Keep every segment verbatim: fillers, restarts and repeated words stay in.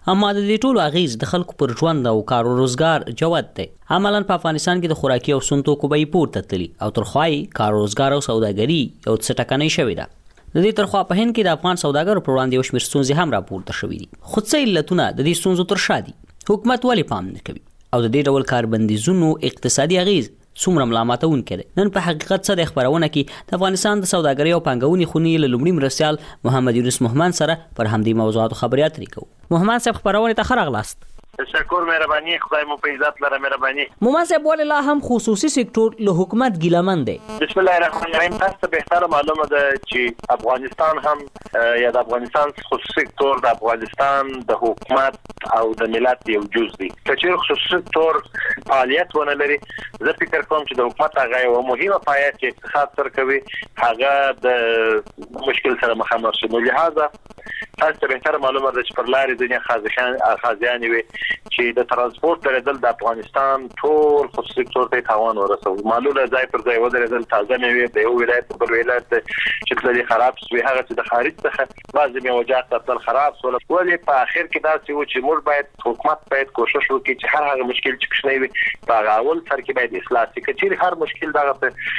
اما د دې ټولو اغیز د خلکو پر ژوند او کار او روزګار جوت دی. عملاً په افغانستان کې د خوراکي او سون توکو بیې پورته تللي او ترخوای کار روزګار او سوداګري یو څه ټکنۍ شوې ده. د دې ترخوا په هند کې د افغان سوداګرو پر وړاندې یو شمېر ستونزې هم راپورته شوې دي. خو څه علتونه د دې ستونزو تر شا دي؟ حکومت ولې پام نه کوي او د دې ډول کاربندیزونو اقتصادي اغیز څومره ملامتونکی دی؟ نن په حقیقت څه د خبرونه کې د افغانستان د سوداګرۍ او پانګونې خونې له لومړي مرستیال محمد یونس مومن سره پر همدې موضوعاتو خبرې اترې کوو. مومن صاحب خبرونه ته ښه راغلاست. تشکر مهرباني، خدای مو په عزت لره مهرباني. مومن صاحب ولې لا هم خصوصي سکتور له حکومت ګیلمن دی؟ بسم الله الرحمن الرحیم. تاسو ته بهتره معلومه ده چې افغانستان هم یا د افغانستان خصوصي سکتور د افغانستان د حکومت او د ملت یو جز دی. چې خصوصي سکتور فعالیت ونه لري، زه فکر کوم چې د حکومت هغه یو مهمه پایه چې اقتصاد سره کوي هغه د مشکل سره مخامخ شي. نو لهدا تاسو ته بهتره معلومه ده چې پر لارې ځینې خازخان خازیان وي چې د ترانسپورت درېدل د افغانستان ټول خصوصي سکتور ته تاوان ورسوي. معلومه ځای پر ځای ودرېدل، تازه مېوې د یو ولایت په بل ولایت چې تللي خراب شوي، هغه چې د خارج څخه بعضې میوجات تل خراب شول. ولې په اخر کې داسې و چې موږ باید حکومت باید کوشش وکړي چې هر هغه مشکل چې کوچنی وي په هغه اول سر کې باید اصلاح شي. که چیرې هر مشکل دغه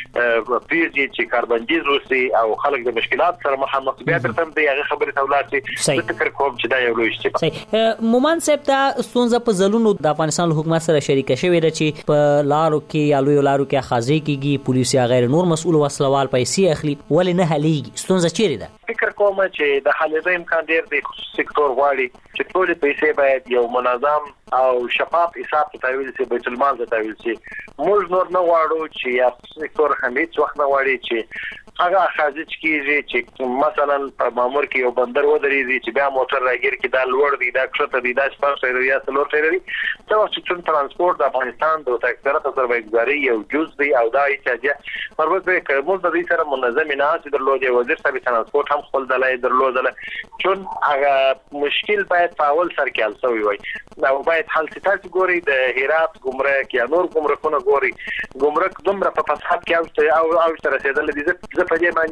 پرېږدي چې کاربندیز وشي او خلک د مشکلات سره مخامخ بیا بیرته هم د هغې خبرې ته ولاړ شي، زه فکر کوم چې دا یو لوی شی دی. مومن صاحب دا ستونزه په ځلونو د افغانستان حکومت سره شریکه شوې ده چې په لارو کې یا لویو لارو کې اخاذې کېږي، پولیس یا غیر نور مسؤل وسلوال پیسې اخلي، ولې نه حلیږي؟ ستونزه چیرې ده؟ فکر کوم چې د حلیدو امکان ډیر دی. خصوصي سکتور غواړي چې ټول پیسې باید یو منظم او شفاف حساب ته تحویل شي، بیت المال ته تحویل شي. موږ نور نه غواړو چې یا سکتور هم هیڅ وخت نه غواړي چې هغه اخاذ کیږي چې مثلا په مامور کې یو بندر ودرېږي چې بیا موټر راګیر کې دا لوړ دی، دا کښته دی، دا شپږ سوه یا څلور سوه دی. دا چې ترانسپورت د افغانستان د اکثره سرمایه‌ګذاري یو جز دی او دا چې پرواز به کوم د دې سره منظم نه چې درلودي. وزیر صاحب ترانسپورت هم خپل دلای درلودل چون هغه مشکل باید په اول سر کې حل شوی وي. دا باید حل شي. تاسو ګورئ د هرات ګمرک یا نور ګمرکونه ګورئ، ګمرک دومره په فساد کې او او تر رسیدل دي. زه په دې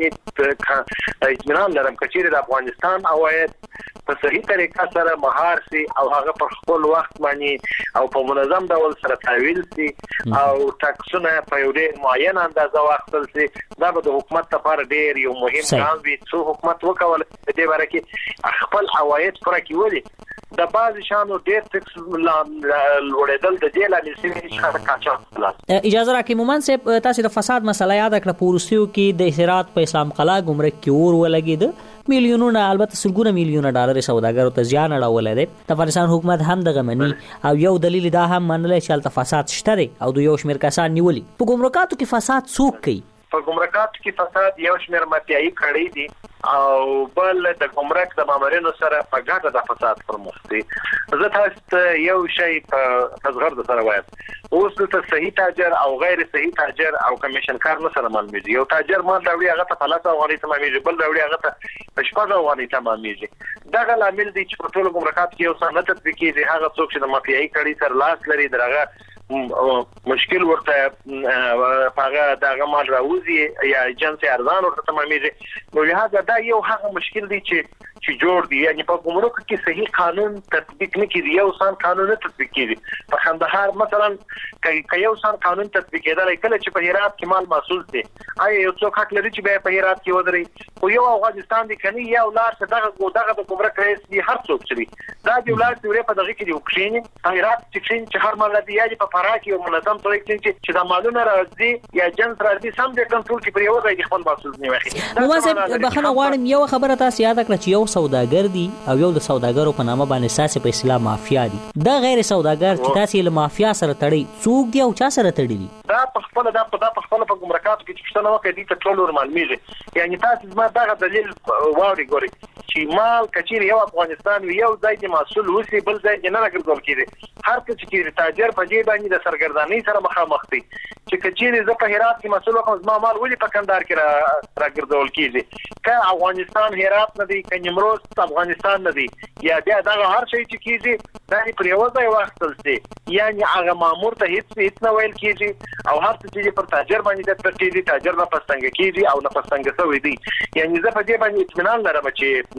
باندې اطمینان لرم چې چیرې د افغانستان عواید په صحیح طریقه سره مهار شي او هغه پر خپل وخت باندې او په منظم ډول سره تحویل شي او ټاکسونه په یو ډېر معین اندازه واخیستل شي. دا به د حکومت لپاره ډېر یو مهم ګام وي. څو حکومت وکول په دې باره کې خپل عواید پوره کړي. د بعض شانو ډېر ټکس لوړېدل د دې لامل شوي چې قاچاق. اجازه راکړئ مومن صاحب، تاسو د فساد مسله یاد کړه. په وروستیو کې د هرات په اسلام قلعه ګمرک کې اور ولګېده، میلیونونه البته سلګونه میلیونه ډالر سوداګرو ته زیان اړولی دی. د افغانستان حکومت هم دغه مني او یو دلیل دا هم منلی چې هلته فساد شته دی او د یو شمېر کسان نیولي. په ګمرکاتو کې فساد څوک کوي؟ په ګمرکاتو کې فساد یو شمېر مافیایي کړۍ دي او بل د ګمرک د مامورینو سره په ګډه د فساد پر مخ دي. زه تاسو ته یو شی په زغرد سره وایم. اوس دلته صحیح تاجر او غیر صحیح تاجر او کمیشن کار نه سره معلومیږي. یو تاجر مال راوړي هغه ته په لس افغانۍ تمامېږي، بل راوړي هغه ته په شپږ افغانۍ تمامېږي. دغه لامل دی چې په ټولو ګمرکاتو کې یو څه نه تطبیق کېږي. هغه څوک چې د مافیایي کړۍ سره لاس لري د هغه مشکل ورته هغه دغه مال راوځي یا جنس ارزان ورته تمامېږي. نو لهدا دا یو هغه مشکل دی چې چې جوړ دی. یعنی په ګمرک کې صحیح قانون تطبیق نه کیږي، یو سان قانون نه تطبیق کیږي. په کندهار مثلا که یو سان قانون تطبیق کېدل کله چې په هرات کې مال محصول دي، آیا یو څوک حق لري چې به په هرات کې ودرې؟ خو یو افغانستان دی کني یو لار څخه دغه دغه د ګمرک رئیس دی هر څوک چې دا دی ولر دی په دغه کې دی وکړي په هرات کې چې هر مال دی یا په فرا کې یو منظم طریقې چې د مالونو راځي یا جنس راځي سم د کنټرول کې پر یو ځای خپل محصول نیوي. نو واسه بخنه غواړم یو خبره تاسو یاد کړئ چې یو سوداګر دی او یو د سوداګرو په نامه باندې ساسي په اصطلاح مافیا دی. دا غیر سوداګر چې تاسو له مافیا سره تړي څوک دی او چا سره تړي دي؟ دا په خپل دا په په خپل په ګمرکاتو کې چې څنګه وکړي دي ته ټول ورمال میږي. یعنی تاسو زما دغه دلیل واوري ګوري چې مال کچیر یو افغانستان یو ځای کې محصول وسی بل ځای کې نه راګرځول کیږي. هر څه چې تاجر په دې باندې د سرګردانۍ سره مخامخ دي چې کچیر زه په هرات کې محصول وکم زما مال ولې په کندهار کې راګرځول کیږي؟ که افغانستان هرات نه دی، که نیمروز افغانستان نه دی، یا بیا دغه هر شی چې کیږي دا پر یو ځای واخیستل شي یعنی هغه مامور ته هیڅ هیڅ نه ویل کېږي او هر څه چې پر تاجر باندې د ترکیږي تاجر نه پستنګ کېږي او نه پستنګ شوی دی یعنی زه په دې باندې اطمینان لرم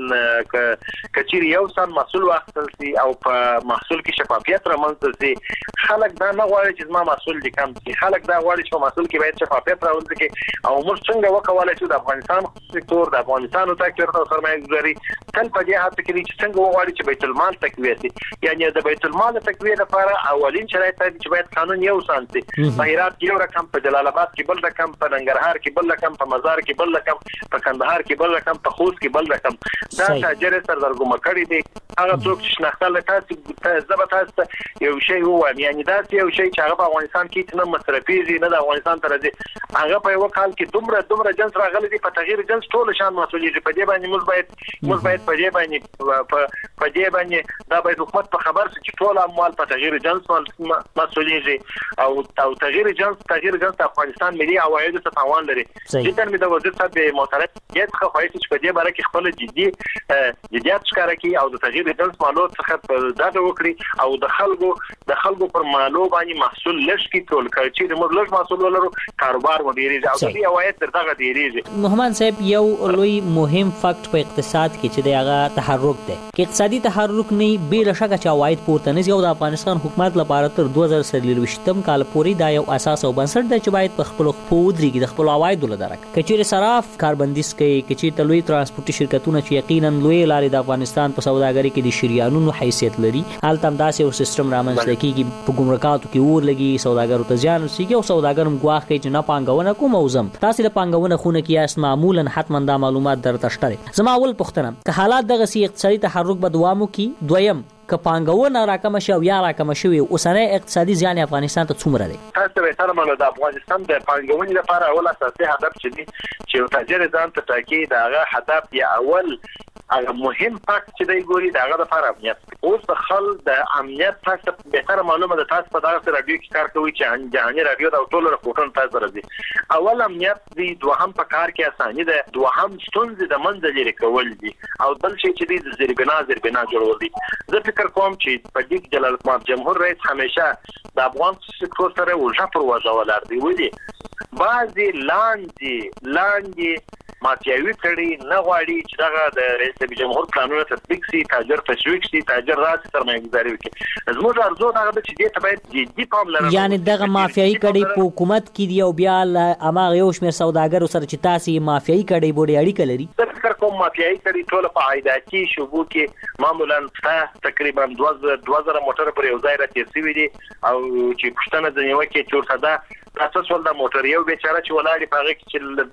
چې کچېری یو سم مسؤل واخیستل شي او په محصول کې شفافیت رامنځته شي خلک دا نه غواړي چې ما مسؤل دي کم شي خلک دا غواړي چې مسؤل کې باید شفافیت راوړل شي او موږ څنګه وکولای شو د افغانستان سکتور د افغانستان تاکتور او سرمایه گذاري تل په دې حالت کې چې څنګه وغواړي چې بیت المال تقویه شي یعنی د بیت المال تقویه لپاره اولین شرایط چې باید قانون یو سانتي په هرات یو رقم په جلال آباد کې بل رقم په ننګرهار کې بل رقم په مزار کې بل رقم په کندهار کې بل رقم په خوست کې بل رقم دا تاجر سردرګم کړی دی هغه څوک چې شناخته لته زبر تاسو یو شی وایم یعنی دا یو شی چې هغه په افغانستان کې نه مصرفيږي نه د افغانستان تر دې هغه په یو کال کې دومره دومره جنس راغلي دي په تغییر جنس ټول شان مسؤلیت په دې باندې موږ باید موږ باید په دې باندې په دې باندې دا باید حکومت په خبر شي چې ټول اموال په تغییر جنس مسؤلیت او او تغییر جنس تغییر جنس د افغانستان ملي عواید ته تاوان لري چې د وزیر صاحب محترم یې څه خوایي چې په دې باره کې خپل جدي جديات ښکاره کوي او د تغییر جنس مالوت څخه دا وکړي او د خلکو د خلکو پر مالو باندې محصول لږ کی ټول کړي چې موږ لږ محصول ولرو کاروبار مو ډیریږي او د عواید درته ډیریږي محمد صاحب یو لوی مهم فکت په اقتصاد کې چې دغه تحرک دی کې اقتصادي تحرک نه بل شکه چې عواید پورته نه یو د افغانستان حکومت لپاره تر دوه زره څلوېښتم کال پورې دا یو اساس او بنسټ دی چې باید په خپل خپل ودرېږي د خپل عواید ولدارک کچېره صراف کاربندیز کوي کچې تلوي ترانسپورتي شرکتونه چې یقینا لوی لارې د افغانستان په سوداګرۍ کې د شریانونو حیثیت لري حالت هم داسې یو سیستم رامنځته کیږي په ګمرکاتو کې اور لګي سوداګرو ته ځان رسیږي او سوداګرم ګواښ کوي چې نه پانګونه کوم او زم تاسو د پانګونه خونه کې یاست معمولا حتما دا معلومات درته شته زما اول پوښتنه که حالات دغه سي اقتصادي تحرک به دوام وکړي دویم که پانګونه راکمه شي او یا راکمه شي اوسنۍ اقتصادي ځان افغانستان ته څومره دی تاسو به سره مله د افغانستان د پانګونې لپاره اول اساسي هدف چې دی چې تاجر ځان ته ټاکي دا هغه هدف یا اول هغه مهم فاکت چې دی ګوري دا هغه لپاره امنیت اوس د خل د امنیت تاسو به سره معلومه ده تاسو په دغه رادیو کې کار کوي چې جهاني رادیو دا ټول راپورټونه تاسو راځي اول امنیت دی دوهم په کار کې اساني ده دوهم ستونزې د منځ لري کول دي او بل شي چې دی د زیربنا زیربنا جوړول دي زه فکر کوم چې په دې جلال آباد جمهور رئیس همیشه د افغان سکتور سره ورځ پر ورځ ولر دی ودی بعضی لاندې لاندې مافیاوي کړي نه غواړي چې دغه د رئیس جمهور قانون تطبیق شي تاجر تشویق شي تاجر راځي سرمایه گذاري وکړي زموږ ارزو دغه چې دې ته باید جدي پام لري یعنی دغه مافیاوي کړي په حکومت کې دی او بیا اماغه یو شمېر سوداګرو سره چې تاسو مافیاوي کړي بوډي اړیکه لري فکر کوم مافیاوي کړي ټول په عایداتي شوبو کې معمولا تقریبا دوه زره موټر پر یو ځای راځي وي دي او چې پښتنه د یو کې چور صدا تاسو ول د موټر یو بیچاره چې ولاړی په هغه کې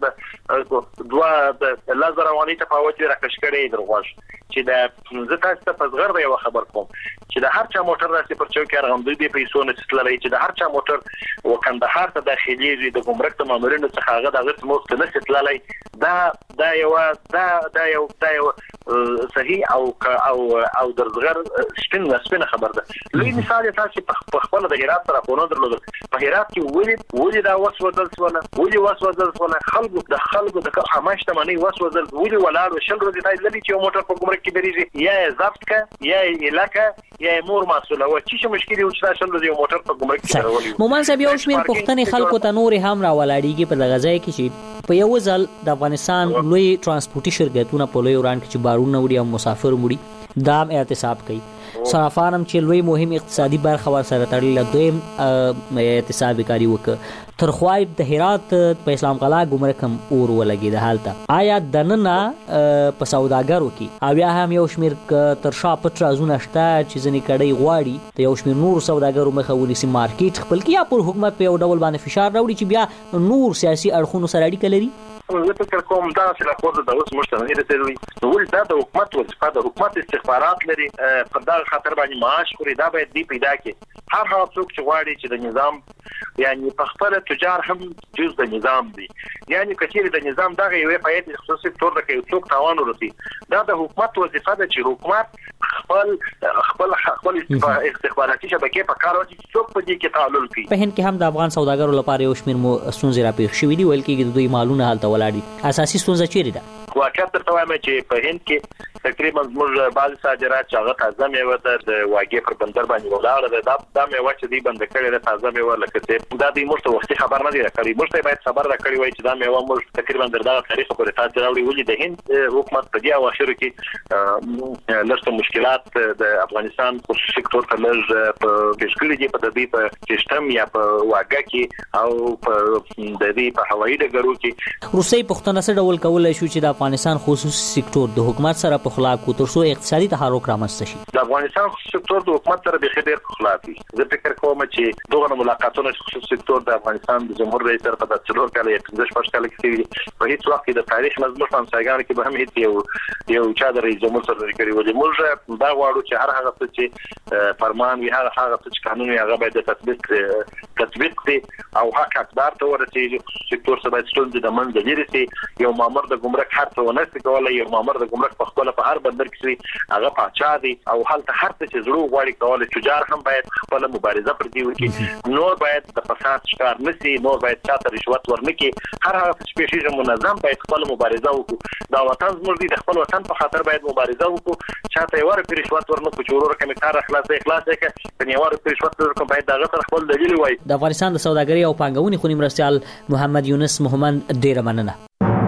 چې دوه د لازر رواني ته په وجه راکش کړي درغوښ چې د زه تاسو ته په زغر یو خبر کوم چې د هر چا موټر راځي پر چوکۍ رغندوی دی پیسو نه ستللی چې د هر چا موټر وکندهار ته داخليږي د ګمرک ته مامورینو څخه هغه دغه موږ ته نه ستللی دا دا یو دا دا یو دا یو صحیح او او او د زغر سپین سپین خبر ده لوی مثال تاسو په خپل د هرات سره په نظر لود په هرات کې ولې ولې دا وسوځل سونه ولې وسوځل سونه خلکو د خلکو د خامشته منی وسوځل ولې ولاړ شل ورځې تای لري چې موټر په ګمرک کې بریږي یا ضبط کا یا علاقه یا مور مسؤله و چې مشکل یو چې شل ورځې موټر په ګمرک کې راولي مومن صاحب یو شمیر پښتني خلکو ته نور هم راولاړيږي په دغه ځای کې چې په یو ځل د افغانستان لوی ترانسپورتي شرکتونه په لوی وران کې چې بارونه وړي او مسافر وړي دام احتساب کوي صرافانم چې لوی مهم اقتصادي برخه ور سره تړلې دویم احتساب کاری وکړه ترخوای د هرات په اسلام قلعه ګمرک هم اور ولګي د حالت آیا دننه په سوداګرو کې او یا هم یو شمیر تر شا پټ رازونه شته چې ځنې کړي غواړي د یو شمیر نور سوداګرو مخه ولسی مارکیټ خپل کې یا پر حکومت په یو ډول باندې فشار راوړي چې بیا نور سیاسي اړخونو سره اړیکه لري زه فکر کوم دا چې راپور د اوس مشتمل دی نو ول دا د حکومت وظیفه د حکومت استخبارات لري په دا خاطر باندې معاش خوري دا باید دی پیدا کړي هر هغه څوک چې غواړي چې د نظام یعنی په خپل تجار هم جز د نظام دی یعنی کچېره د نظام دغه یو فعالیت خصوصي تور د کې څوک تاوان ورسي دا د حکومت وظیفه ده چې حکومت خپل خپل خپل استخباراتي شبکې په کار واچي څوک په دې کې تعامل کوي په هند کې هم د افغان سوداګرو لپاره یو شمیر مو ستونزې راپېښ شوې دي ویل کېږي د دوی مالونه حالت ولاړ دي اساسي ستونزه چیرې ده واقعیت درته وایم چې په هند کې تقریبا زموږ بعض صادرات چې هغه تازه میوه ده د واګې پر بندر باندې ولاړه ده دا دا میوه چې دی بند کړي ده تازه میوه لکه چې دا د موږ ته وختي خبر نه دی راکړي موږ ته باید خبر راکړي وای چې دا میوه موږ تقریبا در دا تاریخ پورې تاسو راوړي ولې د هند حکومت په دې اواخرو کې لږ مشکلات د افغانستان په سکتور ته لږ په پیشکلي دي په دې په سیستم یا په واګه کې او په د دې په هوایي ډګرو کې روسي پښتون سره ډول کولای شو چې د افغانستان خصوصي سکتور د حکومت سره په خلاف کو تر څو اقتصادي تحرک رامنځته شي د افغانستان خصوصي سکتور د حکومت سره به خبر په خلاف دي زه فکر کوم چې دغه ملاقاتونه خصوصي سکتور د افغانستان د جمهور رئیس سره په څلور کال یې پنځه شپږ کال کې په هیڅ وخت د تاریخ مزمن همسایګانو کې به هم هیڅ یو یو چا د رئیس جمهور سره لري ولې موږ دا غواړو چې هر هغه څه چې فرمان وي هغه هغه څه چې قانون وي هغه باید تطبیق تطبیق شي او حق اقدار ته ورسیږي سکتور څخه باید ټول د منځ لري سي یو مامور د ګمرک هر څه ونه کوي یو مامور د ګمرک په خپل په هر بندر کې هغه پاچا دی او هلته هر څه چې زړه غواړي کول تجار هم باید خپل مبارزه پر دی وکړي نور باید د فساد شکار نشي نور باید چاته رشوت ورنکړي هر هغه سپیشیز منظم باید خپل مبارزه وکړي دا وطن زموږ دی د خپل وطن په خاطر باید مبارزه وکړو چاته یو ور رشوت ورنکړو چې ورور کمی کار اخلاص اخلاص کې په یو ور رشوت ورکړو باید دا غوښتل خپل دلیل وای د افغانستان د سوداګرۍ او پانګونې خونی مرستيال محمد یونس محمد ډیر مننه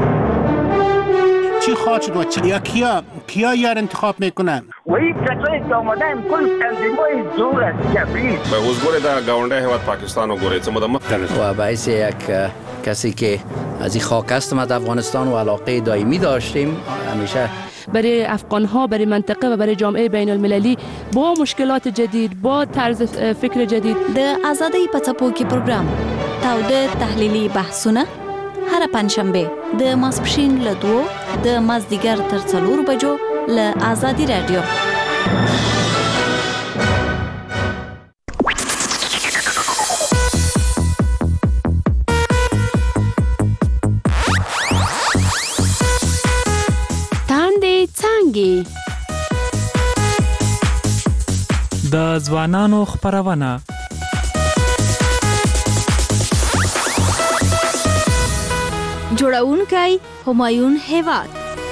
چی خواهد شد و چی کیا کیا یار انتخاب میکنن وی کسایی که آمدن کل تنظیم‌های دور از جبریل به حضور در گاونده هواد پاکستان و گوره چه مدام و باعث یک کسی که از این خاک هستم از افغانستان و علاقه دائمی داشتیم همیشه برای افغان‌ها برای منطقه و برای جامعه بین المللی با مشکلات جدید با طرز فکر جدید د آزادۍ په څپو کې پروګرام تاوده تحلیلي بحثونه هر پنځشنبه د ماسپښین له دوه د مازدیګر تر څلور بجو له آزادي رادیو د ځوانانو خبرونه جوړونکی همایون هیواد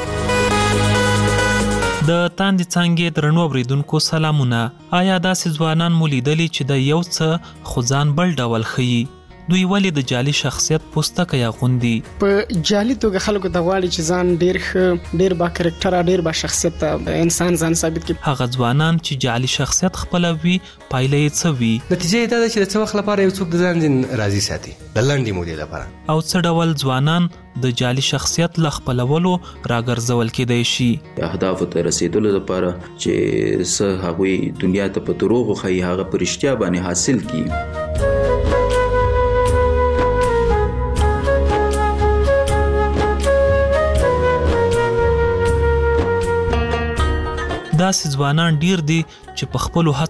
د تاندې څنګه درنو اوریدونکو سلامونه آیا داسې ځوانان مو لیدلی چې د یو څه خزان بل ډول خي دوی ولې د جعلي شخصیت پوستکه یا غوندي په جعلي توګه خلکو ته غواړي چې ځان ډیر ښه ډیر با کریکټر ډیر با شخصیت انسان ځان ثابت کړي هغه ځوانان چې جعلي شخصیت خپلوي پایله یې څه وي نتیجه دا ده چې د څه وخت لپاره یو څوک د ځان ځین راضي ساتي د لنډې مودې لپاره او څه ډول ځوانان د جعلي شخصیت ل خپلولو راګرځول کېدای شي اهداف ته رسیدلو لپاره چې څه هغوی دنیا ته په دروغ خي هغه پرشتیا باندې حاصل کړي داسې ځوانان ډیر دي چې په خپل